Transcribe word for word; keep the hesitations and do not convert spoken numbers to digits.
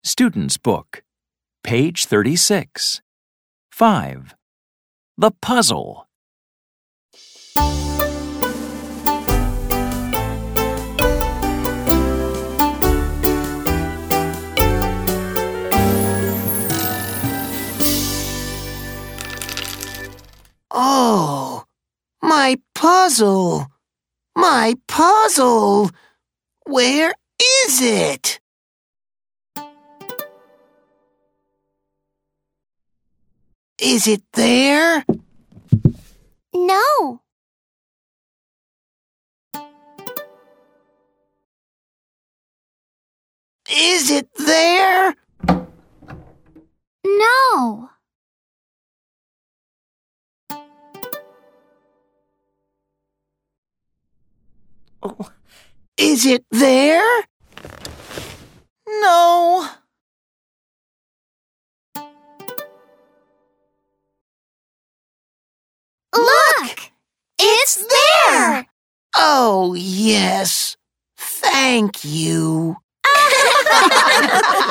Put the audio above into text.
Student's Book, page thirty-six. five. The Puzzle. Oh, my puzzle! My puzzle! Where is it? Is it there? No. Is it there? No. Oh, is it there? No. Look! It's there! Oh, yes. Thank you.